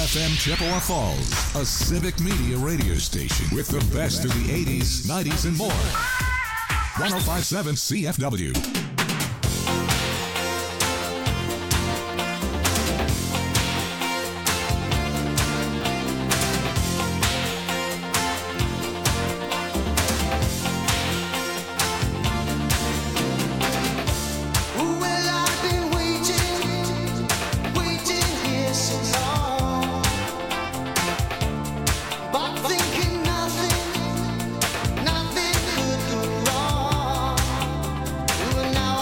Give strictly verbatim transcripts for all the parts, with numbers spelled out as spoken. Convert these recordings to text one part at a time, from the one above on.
F M Chippewa Falls, a civic media radio station with the best of the eighties, nineties, and more. one oh five point seven C F W. Now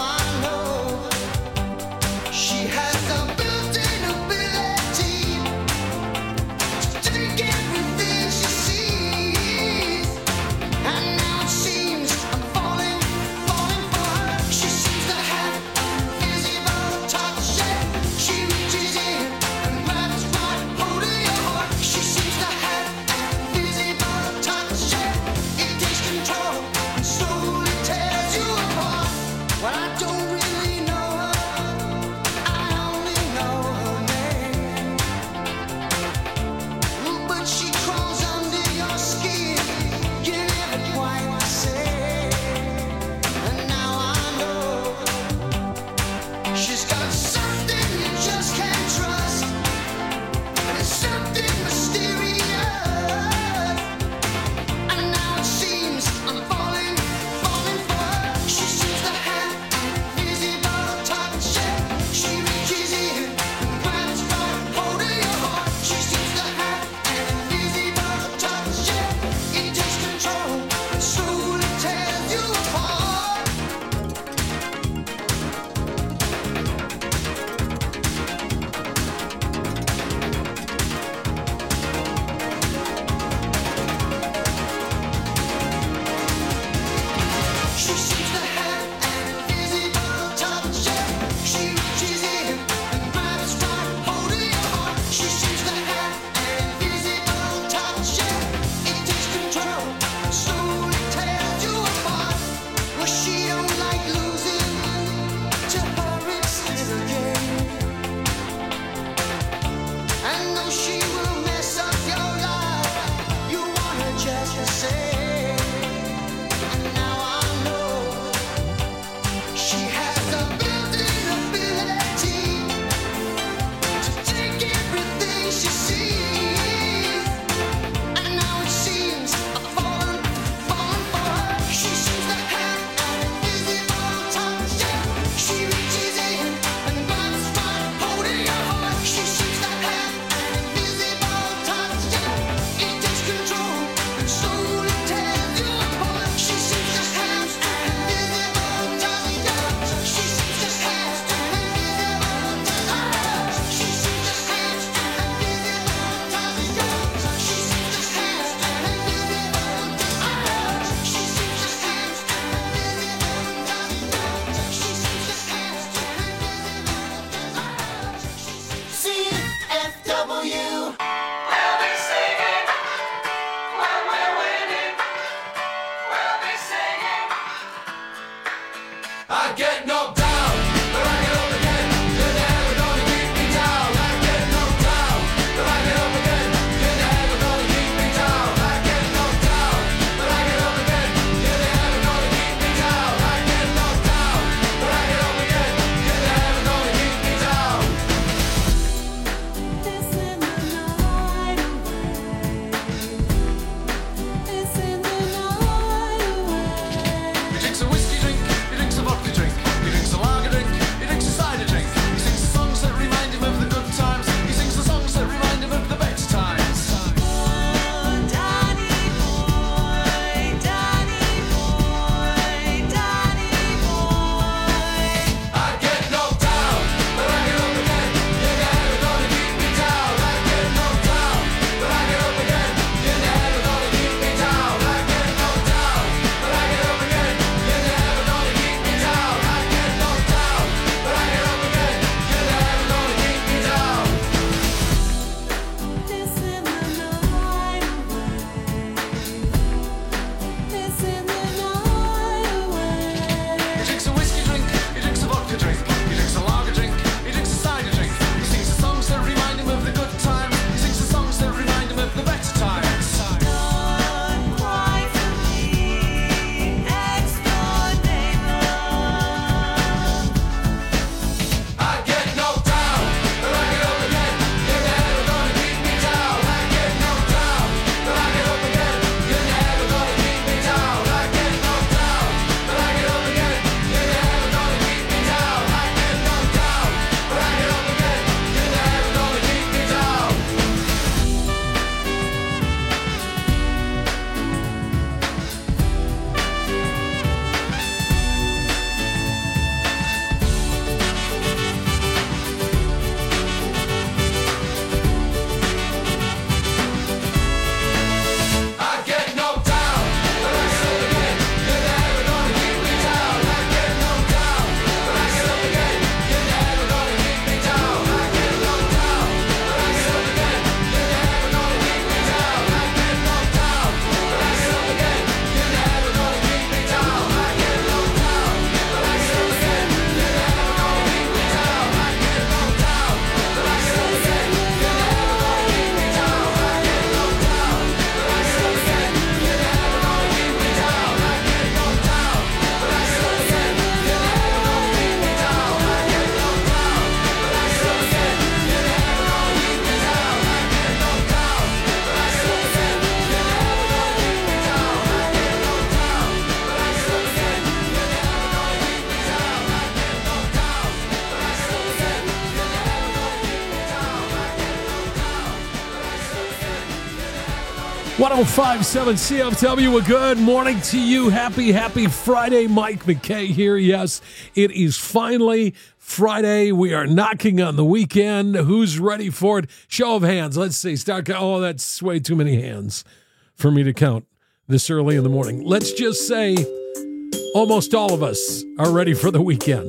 one oh five point seven C F W, a good morning to you. Happy, happy Friday. Mike McKay here. Yes, it is finally Friday. We are knocking on the weekend. Who's ready for it? Show of hands. Let's see. Start. Oh, that's way too many hands for me to count this early in the morning. Let's just say almost all of us are ready for the weekend.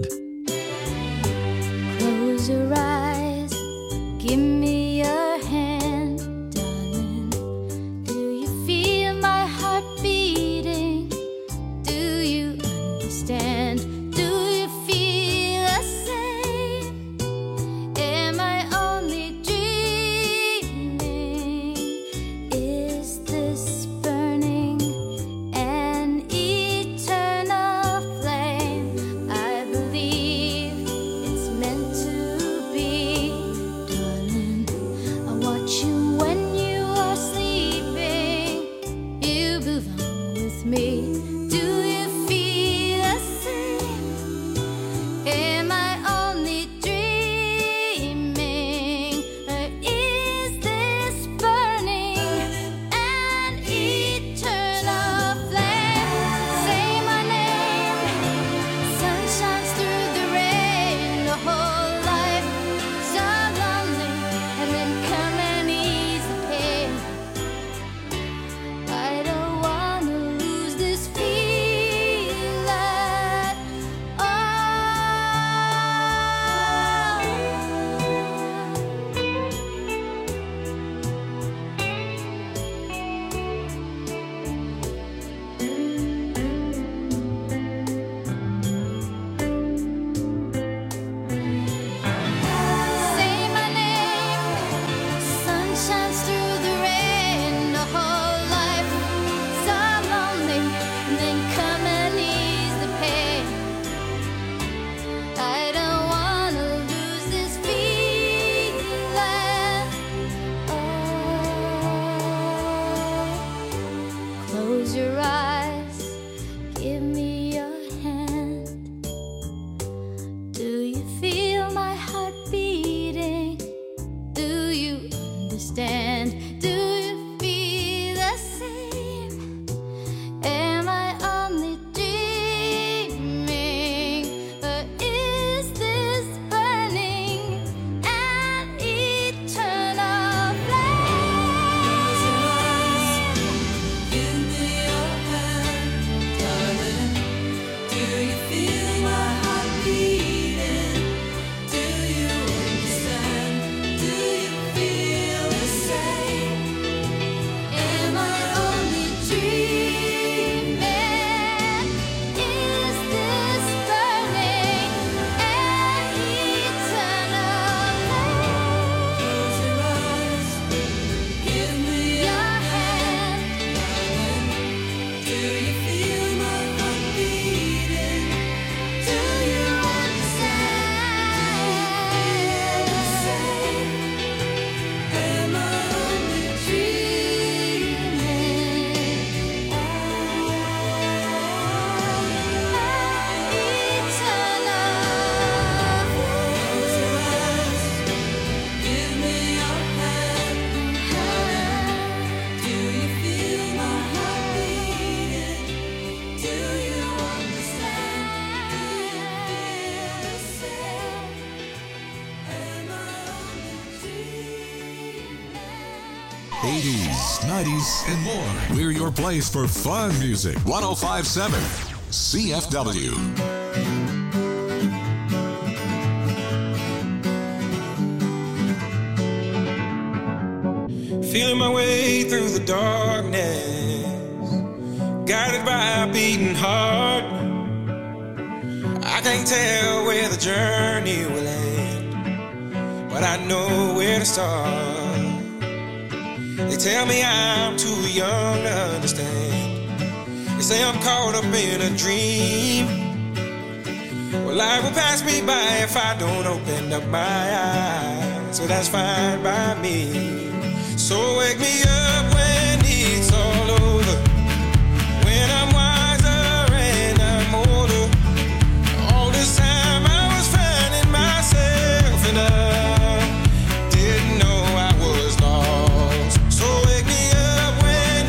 Close your eyes. Give me your hand, darling. Do you feel my heart beating? Do you understand? Do you feel the same? Am I only dreaming? Is this burning an eternal flame? I believe it's meant to be, darling. I watch you when you are sleeping. You belong with me. Do you feel the same? Am I only dreaming? Or is this burning an eternal flame? Say my name. Sun shines through the rain. The whole life so lonely, and then come and ease the pain. I don't wanna lose this feeling. Oh. Say my name. Sun shines through the rain. The whole life so lonely, and then come and ease the pain. I don't wanna lose this feeling. Oh. Close your eyes. Give me your hand. Do you feel my heart beating? Do you understand? Do you feel the same? Am I only dreaming? Or is this burning an eternal flame? Give me your hand, darling. Do you feel my heart beating? Do you understand? Do you feel the same? Am I only dreaming? Is this burning an eternal flame? Close your eyes. Give me Your hand. Do you feel my heart beating? Do you understand? Am I only Dreaming of Give me your hand. Do you feel my heart beating? Do you understand? Do you feel the same? Am I only dreaming? eighties, nineties, and more. We're your place for fun music. one oh five point seven C F W. Feeling my way through the darkness, guided by a beating heart. I can't tell where the journey will end, but I know where to start. They tell me I'm too young to understand. They say I'm caught up in a dream. Well, life will pass me by if I don't open up my eyes, so that's fine by me. So wake me up when it's all over, when I'm wiser and I'm older. All this time I was finding myself and I didn't know I was lost. So wake me up when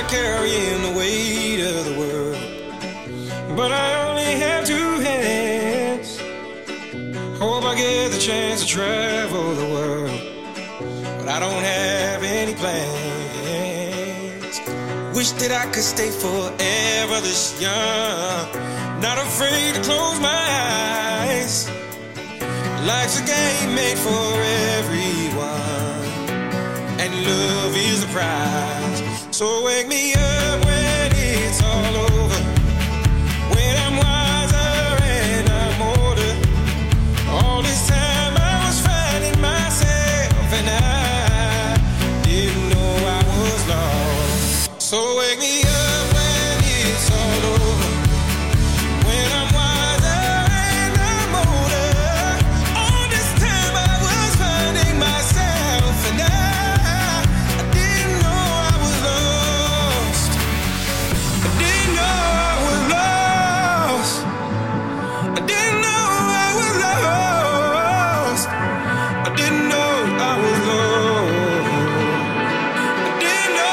carrying the weight of the world. But I only have two hands. Hope I get the chance to travel the world, but I don't have any plans. Wish that I could stay forever this young, not afraid to close my eyes. Life's a game made for everyone, and love is the prize. So wake me up when it's all over, when I'm wiser and I'm older. All this time I was finding myself, and I didn't know I was lost. So wake me up when it's all over, when I'm wiser and I'm older. All this time I was finding myself, and I, I didn't know I was lost. I didn't know I was lost. I didn't know I was lost. I didn't know I was lost. I didn't know.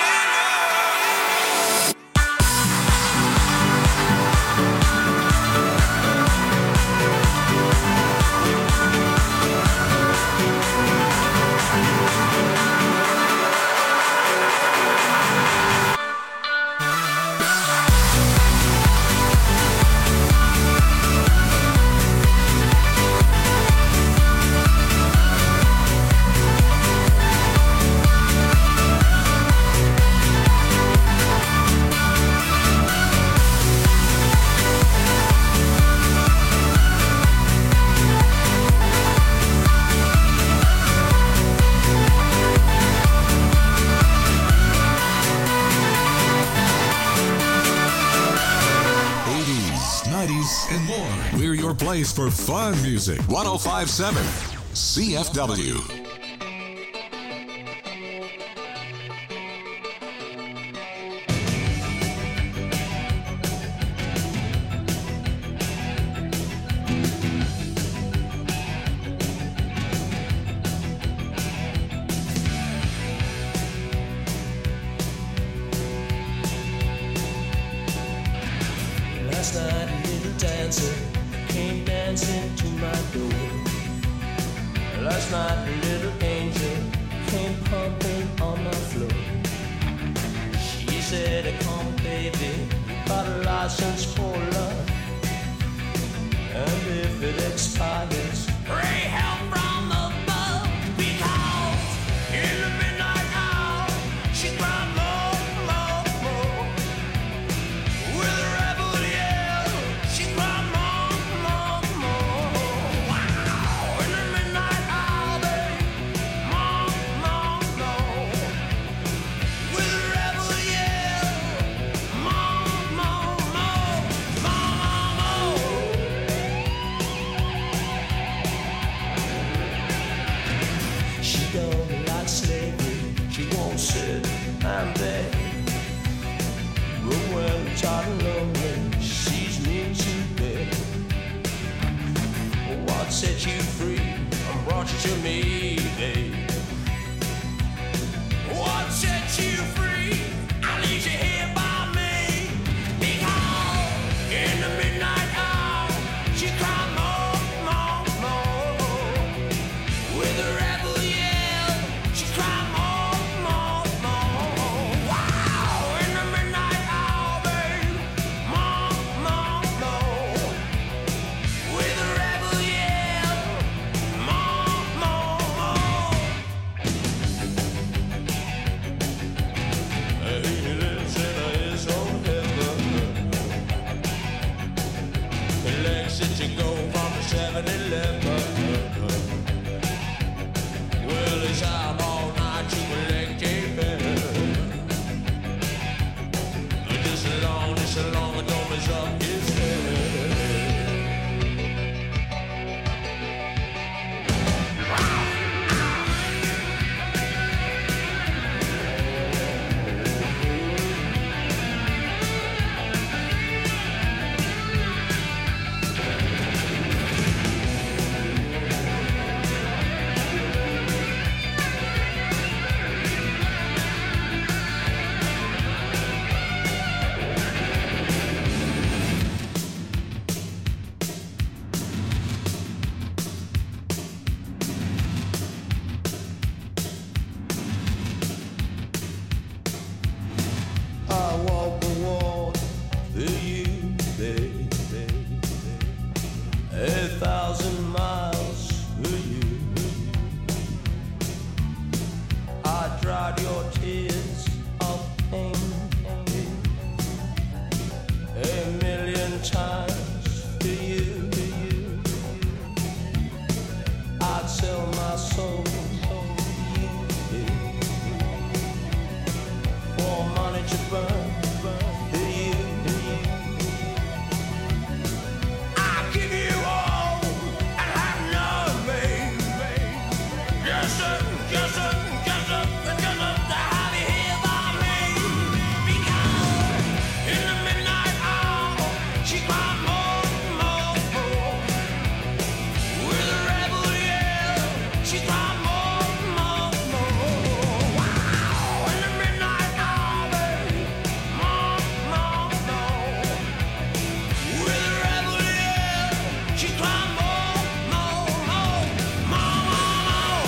eighties, nineties, and more. We're your place for fun music. one oh five point seven C F W. Last night, a little dancer came dancing to my door. Last night, a little angel came pumping on my floor. She said, "Come, baby, got a license for love, and if it expires, pray help from above, because in the midnight hour she cried more, more, more." With a rebel yell, she cried more, more, more. Wow! In the midnight hour, babe, more, more, more. With a rebel yell, more, more, more, more, more. She don't like slavery, she won't sit and beg. But when I'm tired and lonely, she's mean to bed. What set you free and brought you to me, babe? What set you free? I leave you here by me, because in the midnight hour she cried more, more, more. With a rebel yell, she cried more, more, more. Wow! In the midnight hour, babe, more, more, more. With a rebel yell, more, more, more. melodies of pain. A million times to you, to you, I'd sell my soul for money to burn. To you, to you, I'll give you all and have nothing. Yes, sir, yes, sir, yes, sir, yes, sir, to have you here by me. Because in the midnight hour, she cried more, more, more. With a rebel yell, she cried more, more, more. Wow, in the midnight hour, baby, more, more, more. With a rebel yell, she cried more, more, more, more, more.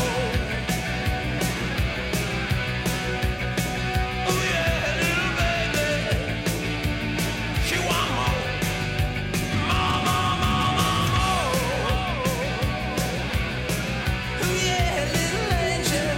Oh yeah, little baby, she want more, more, more, more, more, more. Oh yeah, little angel,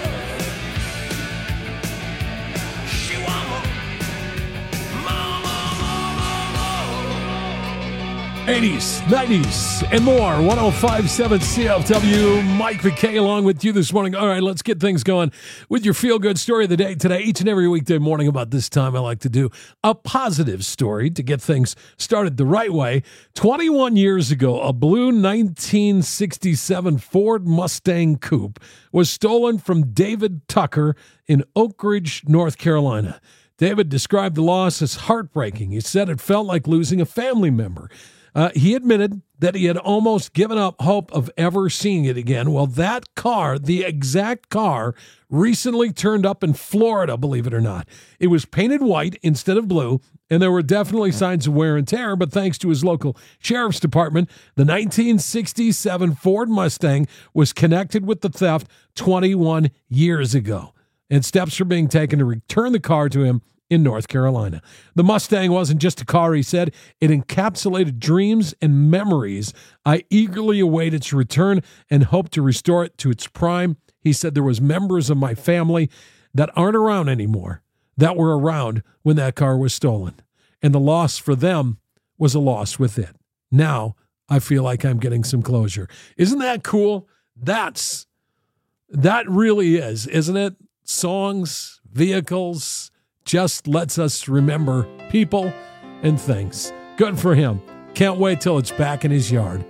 she want more, more, more, more, more, more. eighties, nineties, and more. one oh five point seven C F W. Mike McKay along with you this morning. All right, let's get things going with your feel-good story of the day today. Each and every weekday morning about this time, I like to do a positive story to get things started the right way. twenty-one years ago, a blue nineteen sixty-seven Ford Mustang Coupe was stolen from David Tucker in Oak Ridge, North Carolina. David described the loss as heartbreaking. He said it felt like losing a family member. Uh, he admitted that he had almost given up hope of ever seeing it again. Well, that car, the exact car, recently turned up in Florida, believe it or not. It was painted white instead of blue, and there were definitely signs of wear and tear, but thanks to his local sheriff's department, the nineteen sixty-seven Ford Mustang was connected with the theft twenty-one years ago, and steps are being taken to return the car to him in North Carolina. The Mustang wasn't just a car, he said. It encapsulated dreams and memories. I eagerly await its return and hope to restore it to its prime. He said there was members of my family that aren't around anymore that were around when that car was stolen. And the loss for them was a loss with it. Now I feel like I'm getting some closure. Isn't that cool? That's, that really is, isn't it? Songs, vehicles, just lets us remember people and things. Good for him. Can't wait till it's back in his yard.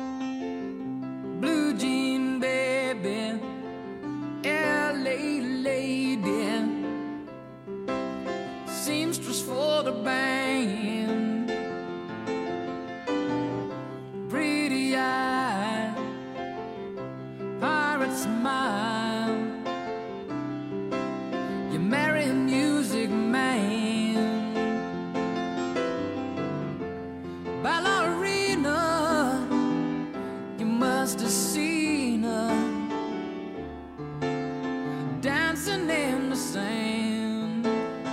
Blue jean baby, L A lady, seamstress for the band, pretty eye, pirate smile. You marry a music man, ballerina. You must have seen her dancing in the sand.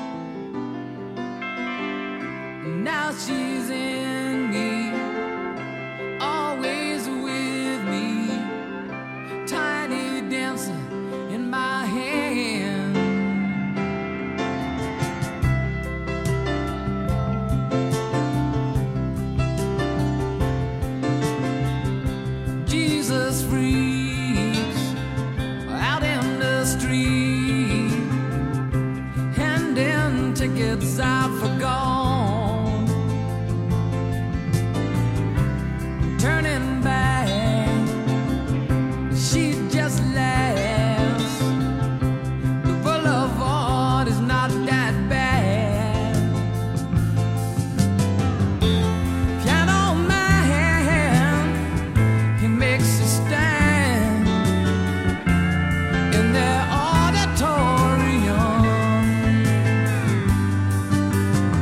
Now she's in me, always with me, tiny dancer in my hand. Jesus freaks out in the street, handing tickets out for gone, turning back, she just laughs. The boulevard is not that bad. Piano man, he makes a stand in their auditorium.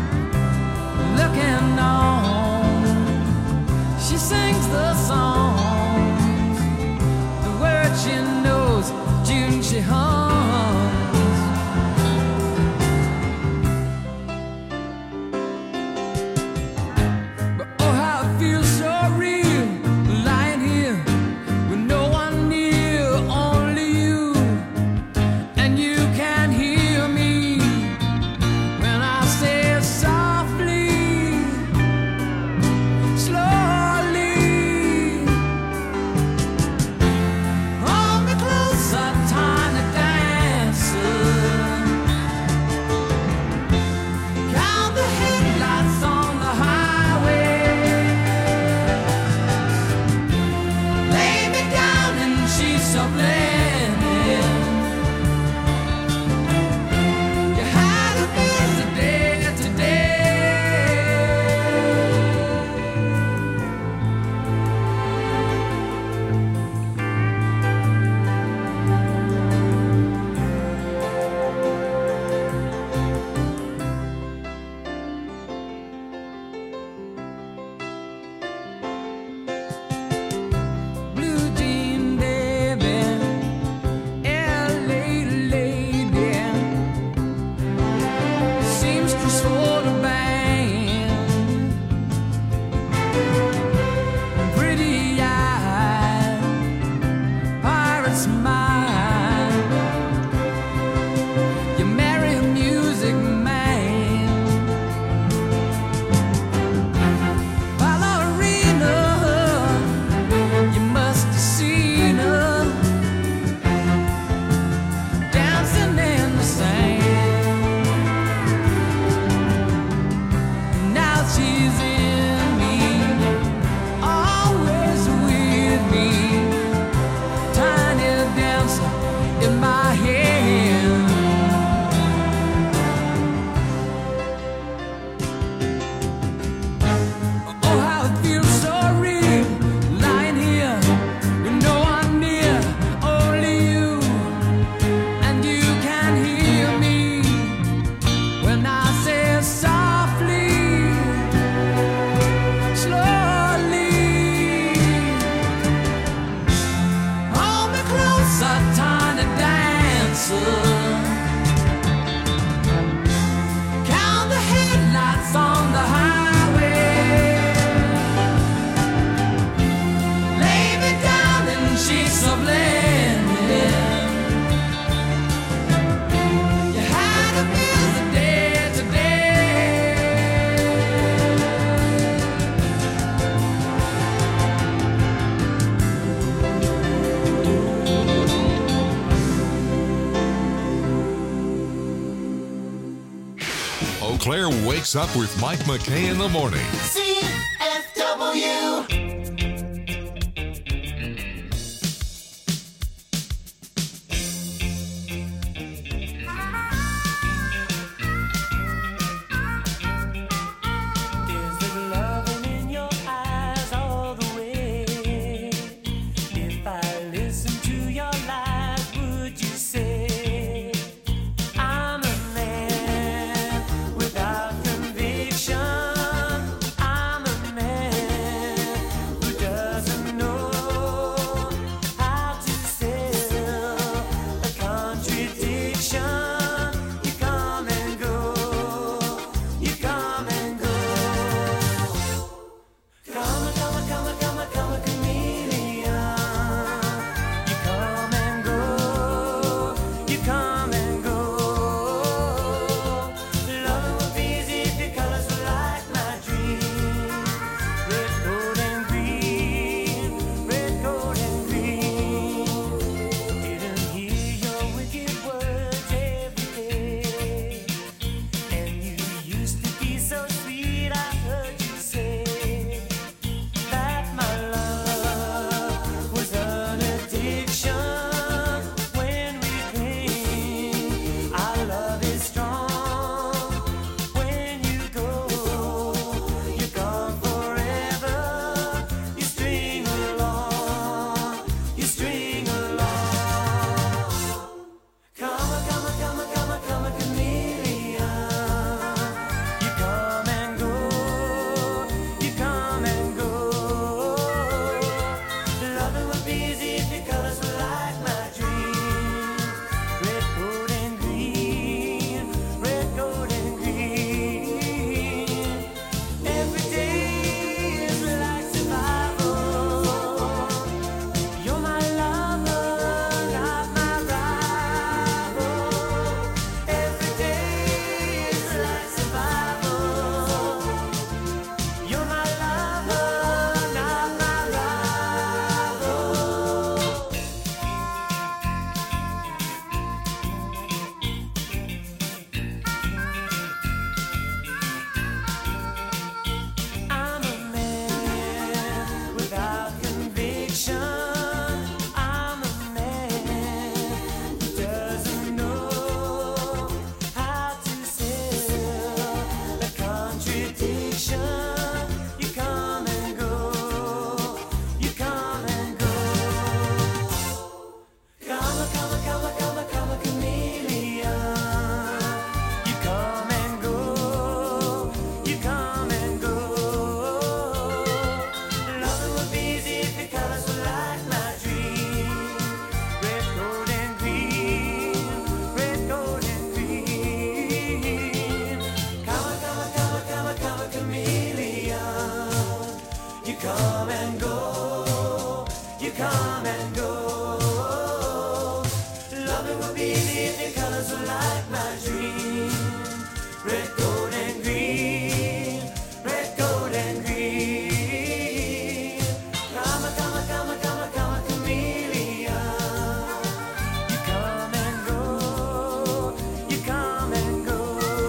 Eau Claire wakes up with Mike McKay in the morning. C F W. Is it loving in your eyes all the way? If I listen to your lies, would you say I'm a man without conviction? I'm a man who doesn't know how to sell a contradiction. You come and go, you come and go. Come, come, come, come, come, a chameleon. You come and go, you come and go. Loving would be easy if your colors were like my dream. Red, gold, and green. Red, gold, and green. Didn't hear your wicked words every day. And you used to be so sweet, I heard you say that my love was an addiction. When we cling, our love is strong. When you go, you're gone forever. You string along, you string along. Come, come, come, come, come, a chameleon. You come and go, you come and go. Loving would be easy if your colors were like my dream. Red, gold, and green. Red, gold, and green. Every day is like survival. You're my lover, not my rival. Every day is like survival. You're my lover, not my rival. I'm a man without conviction. I'm a man who doesn't know how to sell a contradiction. You come and go, you come and go. Come, come, come, come, come, a chameleon. You come and go, you come and go. Loving would be easy if your colors were like my dream. Red, gold, and green. Red, gold, and green. Come, come, come, come, come, a chameleon. You come and go, you come and go. Loving would be easy if your colors were like my dream. Red, gold, and green. Red, gold, and green. Come, come, come, come, come, a chameleon. You come and go, you come and go.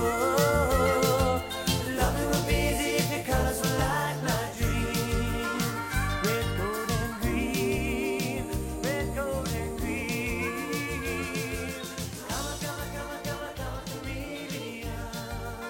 Loving would be easy if your colors were like my dream. Red, gold, and green. Red, gold, and green. Come, come, come, come, come, a chameleon.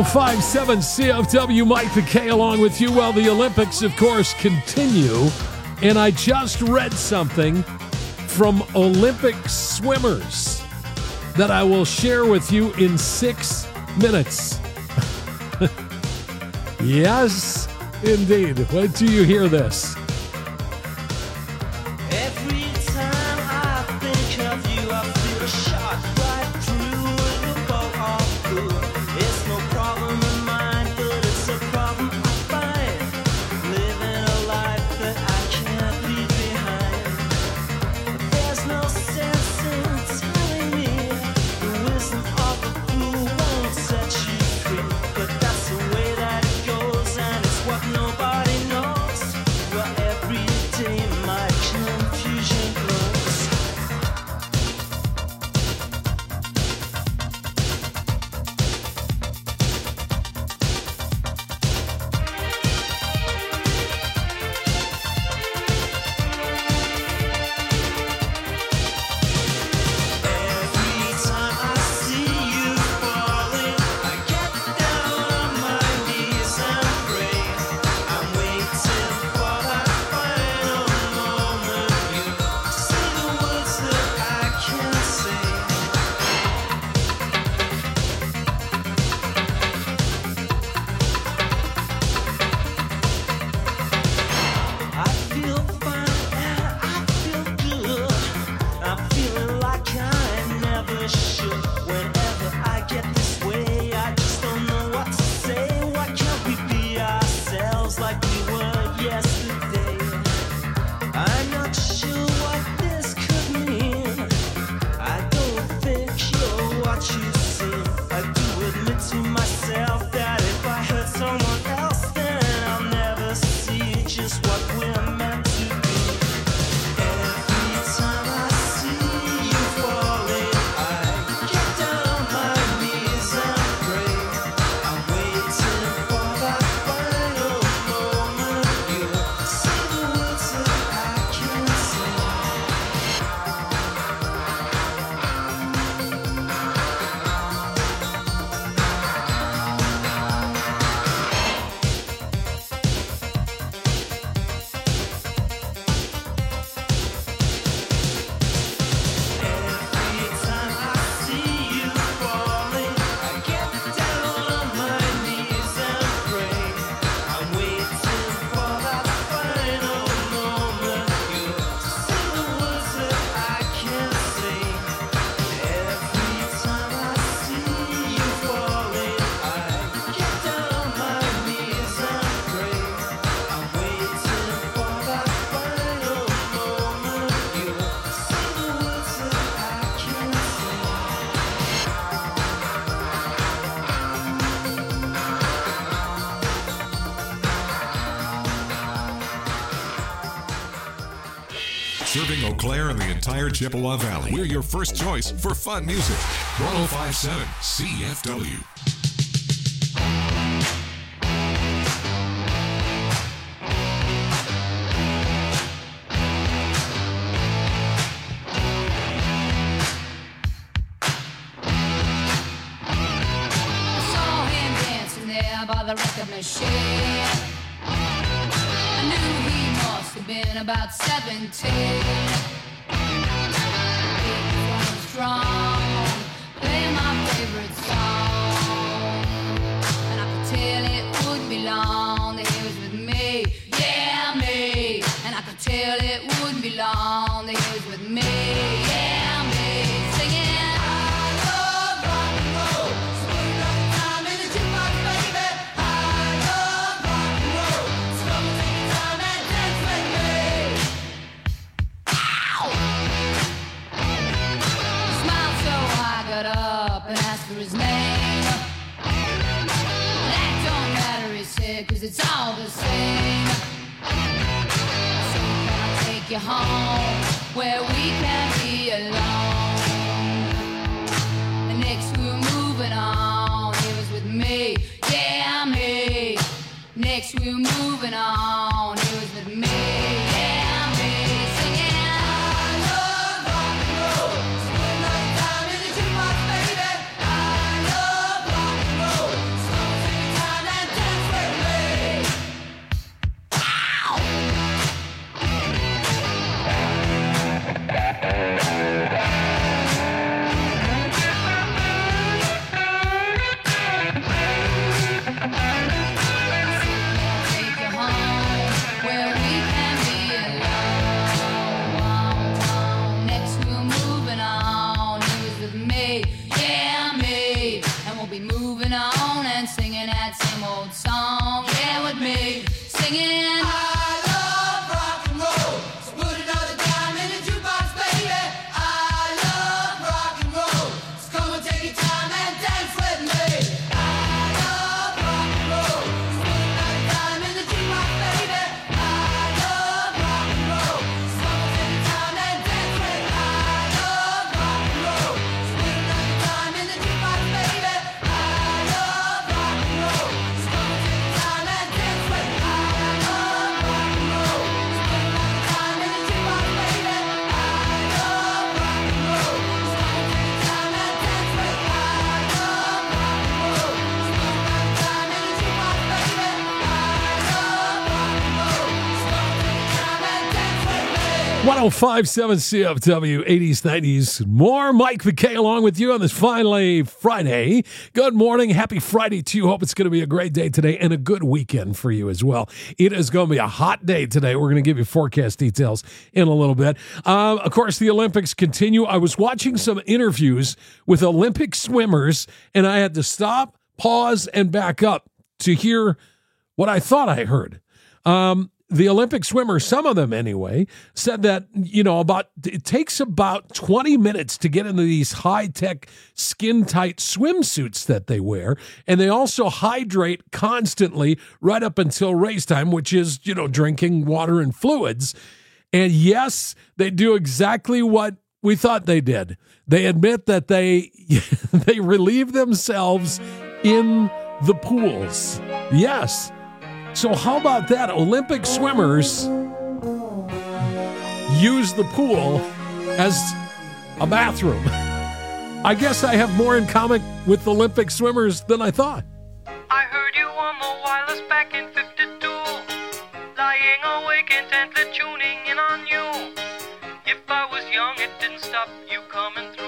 oh five seven C F W, Mike McKay along with you. Well, the Olympics, of course, continue. And I just read something from Olympic swimmers that I will share with you in six minutes. Yes, indeed. Wait till you hear this. Every time I think of you, I feel a shot right through the bow of good. It's no problem of mine, but it's a problem I find. Living a life that I can't leave behind. There's no sense in telling me the wisdom of the fool won't set you free. But that's the way that it goes, and it's what nobody knows. Well, every day my confusion grows. Every time I see you falling, I get down on my knees and pray. I'm waiting for that final moment. You say the words that I can't say. I feel fine and I feel good. I'm feeling like I never should. Whenever I get this way, I just don't know what to say. Why can't we be ourselves like we were yesterday? I'm not sure what this could mean. I don't think you're what you seem. I do admit to myself that if I hurt someone else, then I'll never see just what we're meant to be. Every time I see you falling, I get down on my knees and pray. I'm waiting for that final moment. You say the words that I can't say. Every time I see you falling, I get down on my knees and pray. I'm waiting for that final moment. You say the words that I can't say. Every time I see you falling, I get down on my knees and pray. I'm waiting for that final moment. You say the words that I can't say. Serving Eau Claire and the entire Chippewa Valley. We're your first choice for fun music. one oh five seven C F W. I saw him dancing there by the record machine. I knew he must have been about seventeen. He was strong, playing my favorite song, and I could tell it wouldn't be long that he was with me, yeah me. And I could tell it wouldn't be long that he was with me, yeah me. Singing, I love rock and roll, so put another time in the jukebox, baby. I love rock and roll, so come and take your time and dance with me. Ow! He smiled so I got up and asked for his name. That don't matter, he said, 'cause it's all the same. So can I take you home where we can be alone? And next we were moving on, he was with me, yeah me. Next we were moving on, he was with me, yeah me. Singing, I love rock and roll, so put another time in the jukebox, baby. I love rock and roll, so one oh five point seven C F W, eighties, nineties, more. Mike McKay along with you on this finally Friday. Good morning. Happy Friday to you. Hope it's going to be a great day today and a good weekend for you as well. It is going to be a hot day today. We're going to give you forecast details in a little bit. Um, of course, the Olympics continue. I was watching some interviews with Olympic swimmers, and I had to stop, pause, and back up to hear what I thought I heard. Um, The Olympic swimmers, some of them anyway, said that, you know, about it takes about twenty minutes to get into these high-tech, skin-tight swimsuits that they wear, and they also hydrate constantly right up until race time, which is, you know, drinking water and fluids. And yes, they do exactly what we thought they did. They admit that they they relieve themselves in the pools. Yes. So how about that? Olympic swimmers use the pool as a bathroom. I guess I have more in common with Olympic swimmers than I thought. I heard you on the wireless back in fifty-two, lying awake intently tuning in on you. If I was young, it didn't stop you coming through.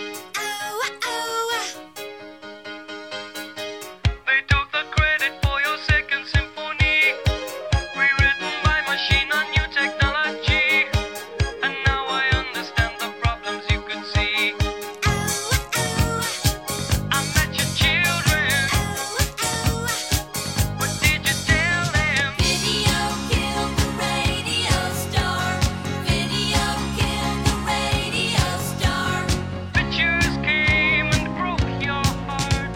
They took the credit for your second symphony, rewritten by machine on new technology, and now I understand the problems you could see. I met your children. What did you tell them? Video killed the radio star. Video killed the radio star. Pictures came and broke your heart,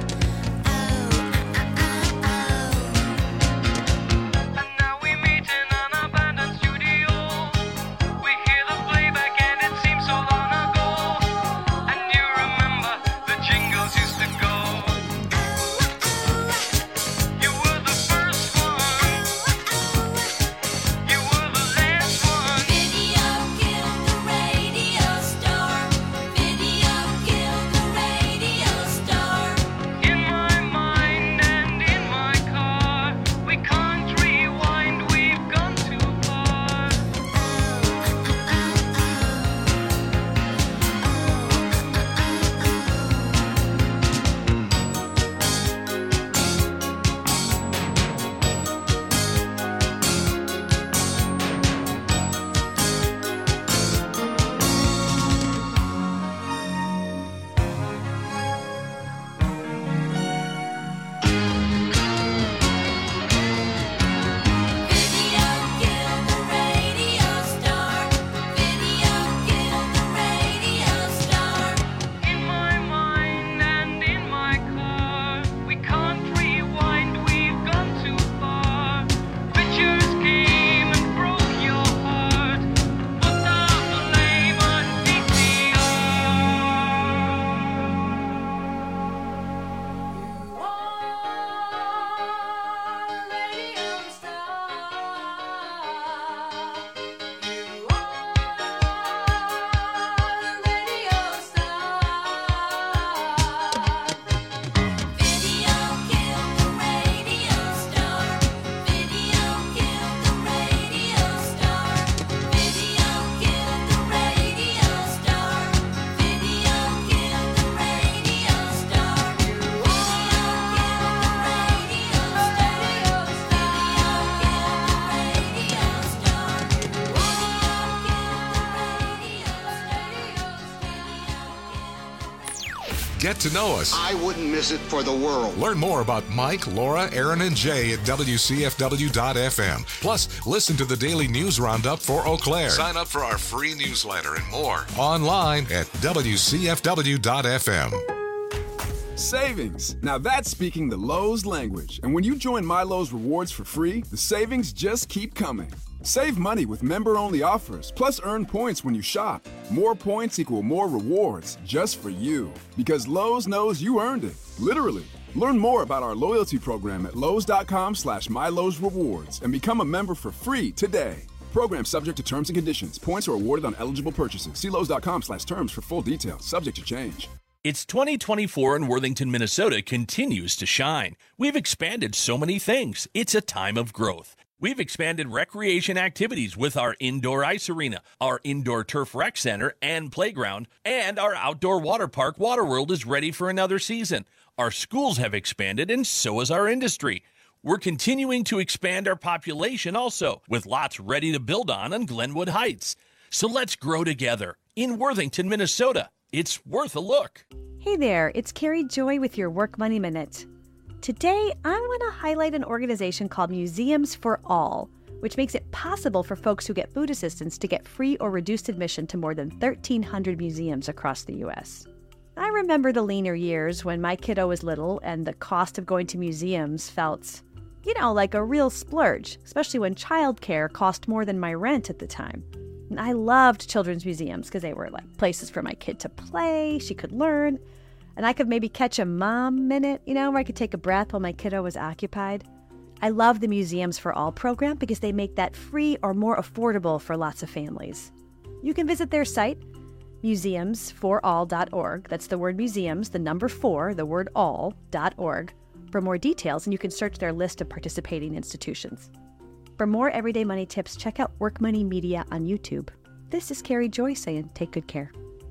and now we meet in an abandoned studio. We hear the playback and it seems so long ago, and you remember the jingles used to go. You were the first one, you were the last one. Video killed the radio star. Video killed the radio star. In my mind and in my car, we can't rewind, we've gone too far. Video killed the radio star. Video killed the radio star. In my mind and in my car, we can't rewind, we've gone too far. Pictures came and broke your heart, put the blame on V C R. Video killed the radio star. Video killed the radio star. Video killed the radio star. Video killed the radio star. Video Get to know us. I wouldn't miss it for the world. Learn more about Mike, Laura, Aaron, and Jay at W C F W dot F M. Plus, listen to the daily news roundup for Eau Claire. Sign up for our free newsletter and more online at W C F W dot F M. Savings. Now that's speaking the Lowe's language. And when you join My Lowe's Rewards for free, the savings just keep coming. Save money with member-only offers, plus earn points when you shop. More points equal more rewards, just for you. Because Lowe's knows you earned it, literally. Learn more about our loyalty program at Lowe's.com slash My Lowe's Rewards and become a member for free today. Program subject to terms and conditions. Points are awarded on eligible purchases. See Lowe's.com slash terms for full details. Subject to change. It's twenty twenty-four and Worthington, Minnesota continues to shine. We've expanded so many things. It's a time of growth. We've expanded recreation activities with our indoor ice arena, our indoor turf rec center and playground, and our outdoor water park Waterworld is ready for another season. Our schools have expanded, and so has our industry. We're continuing to expand our population also, with lots ready to build on on Glenwood Heights. So let's grow together in Worthington, Minnesota. It's worth a look. Hey there, it's Carrie Joy with your Work Money Minute. Today, I want to highlight an organization called Museums for All, which makes it possible for folks who get food assistance to get free or reduced admission to more than thirteen hundred museums across the U S. I remember the leaner years when my kiddo was little and the cost of going to museums felt, you know, like a real splurge, especially when childcare cost more than my rent at the time. And I loved children's museums because they were like places for my kid to play, she could learn, and I could maybe catch a mom minute, you know, where I could take a breath while my kiddo was occupied. I love the Museums for All program because they make that free or more affordable for lots of families. You can visit their site, museums for all dot org. That's the word museums, the number four, the word all, dot org, for more details, and you can search their list of participating institutions. For more everyday money tips, check out Work Money Media on YouTube. This is Carrie Joy saying, take good care.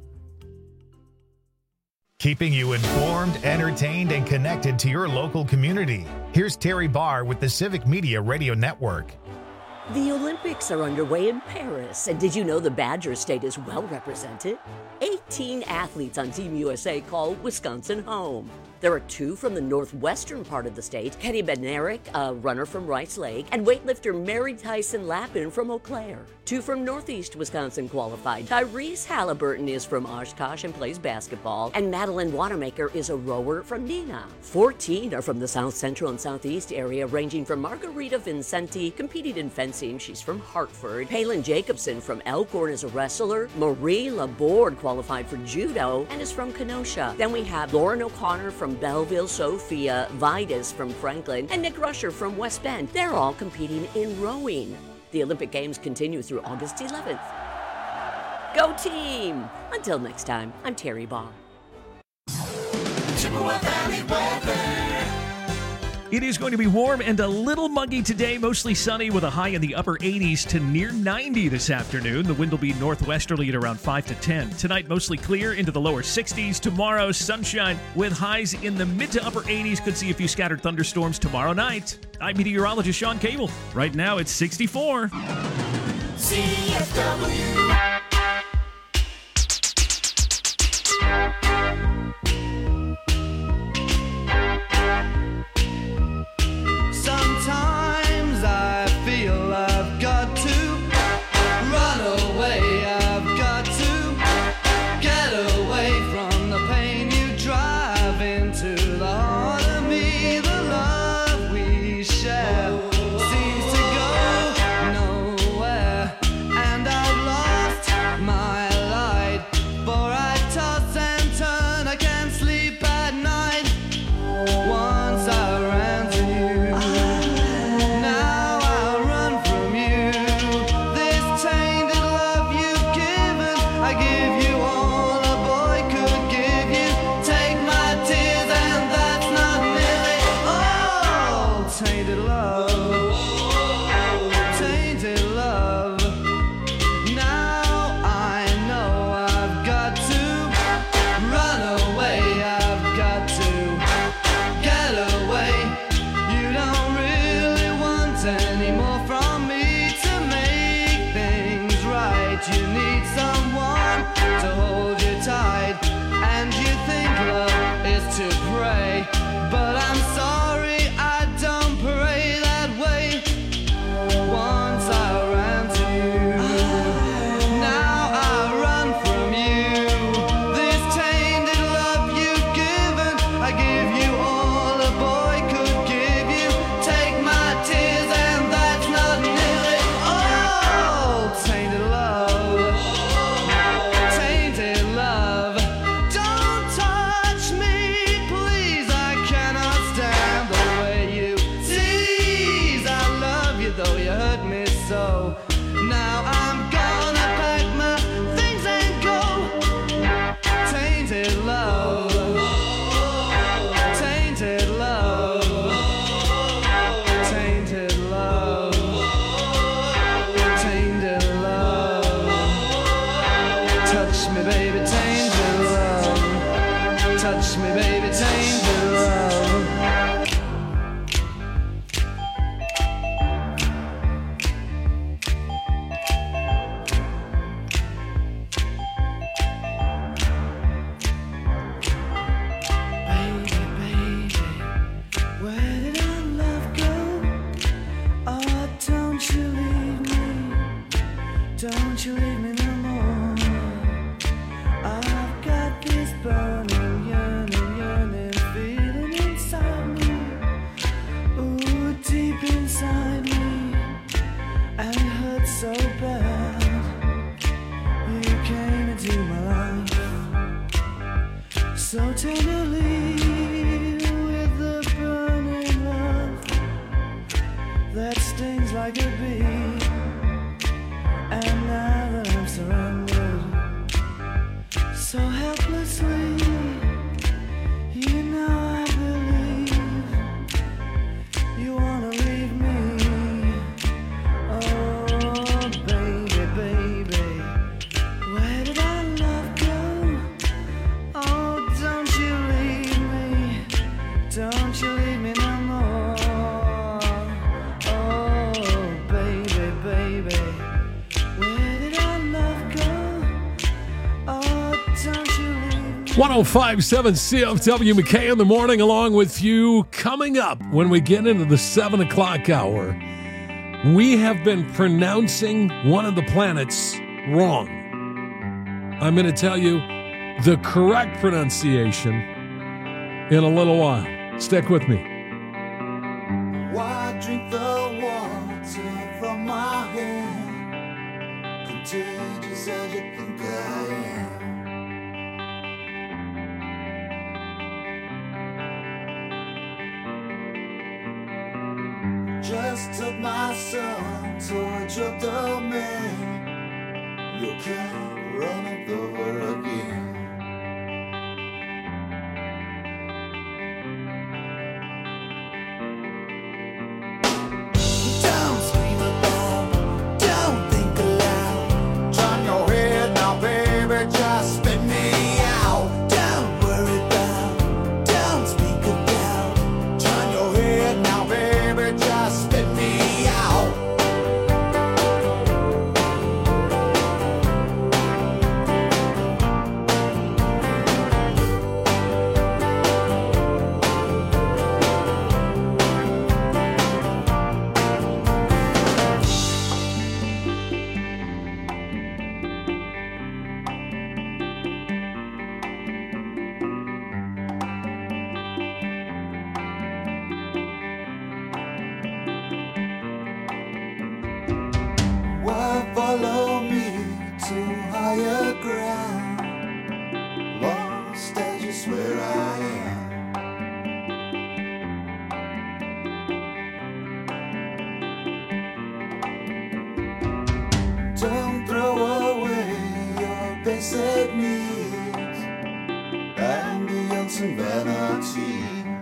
Keeping you informed, entertained, and connected to your local community. Here's Terry Barr with the Civic Media Radio Network. The Olympics are underway in Paris, and did you know the Badger State is well represented? eighteen athletes on Team U S A call Wisconsin home. There are two from the northwestern part of the state, Kenny Bednarik, a runner from Rice Lake, and weightlifter Mary Tyson Lappin from Eau Claire. Two from northeast Wisconsin qualified. Tyrese Halliburton is from Oshkosh and plays basketball, and Madeline Wanamaker is a rower from Neenah. fourteen are from the south central and southeast area, ranging from Margarita Vincenti, competing in fencing, she's from Hartford. Palin Jacobson from Elkhorn is a wrestler. Marie Laborde qualified for judo and is from Kenosha. Then we have Lauren O'Connor from Belleville, Sophia Vidas from Franklin, and Nick Rusher from West Bend. They're all competing in rowing. The Olympic Games continue through August eleventh. Go team! Until next time, I'm Terry Baugh. Chippewa Valley weather. It is going to be warm and a little muggy today, mostly sunny with a high in the upper eighties to near ninety this afternoon. The wind will be northwesterly at around five to ten. Tonight, mostly clear into the lower sixties. Tomorrow, sunshine with highs in the mid to upper eighties. Could see a few scattered thunderstorms tomorrow night. I'm meteorologist Sean Cable. Right now, it's sixty-four. C F W. Sometimes I feel I've got to run away, I've got to get away from the pain you drive into the heart of me. The love we share seems to go nowhere, and I've lost my light, for I toss and turn, I can't sleep at night. Once I ran to you, now I run from you. This tainted love you've given, I give you all a boy could give you. Take my tears and that's not nearly all. Tainted love, tainted love. Now I know I've got to run away, I've got to get away. You don't really want any more from me to make things right. You need someone to hold you tight, and you think love is to pray, but I'm sorry, I don't pray that way. Once I ran to you, now I run from you. This tainted love you've given, I give you all a boy could give you. Take my tears and that's not nearly all. Tainted love, tainted love. Don't touch me, please, I cannot stand the way you tease. I love you though you hurt me so. Now I'm gonna pack my things and go. Tainted love, tainted love, tainted love. that stings like a bee. And now that I'm surrendered so helplessly, you know I believe you wanna leave me. Oh, baby, baby, where did our love go? Oh, don't you leave me, don't you leave me no more. Oh, baby, baby, where did our love go? Oh, don't you leave me. one oh five point seven C F W McKay in the morning, along with you. Coming up when we get into the seven o'clock hour, we have been pronouncing one of the planets wrong. I'm going to tell you the correct pronunciation in a little while. Stick with me. Why drink the water from my hand? Contagious as you think I am. Just took my son towards your domain. You can't run it over again. Don't scream aloud, don't think aloud. Turn your head now, baby, just spit me out. Don't worry about, don't speak about. Turn your head now, baby, just spit me out. Why follow me to higher ground? Lost as you swear I am. Don't throw away your basic needs. Ambience and vanity.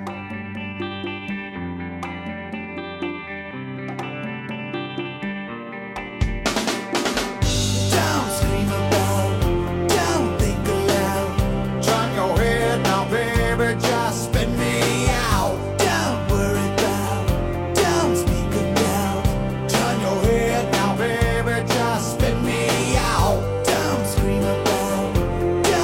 Don't scream about, don't think aloud. Turn your head now, baby, just spit me out. Don't worry about, don't speak about. Turn your head now, baby, just spit me out. Don't scream about,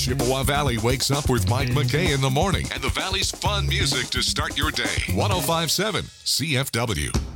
Chippewa Valley wakes up with Mike McKay in the morning and the Valley's fun music to start your day. one oh five point seven C F W.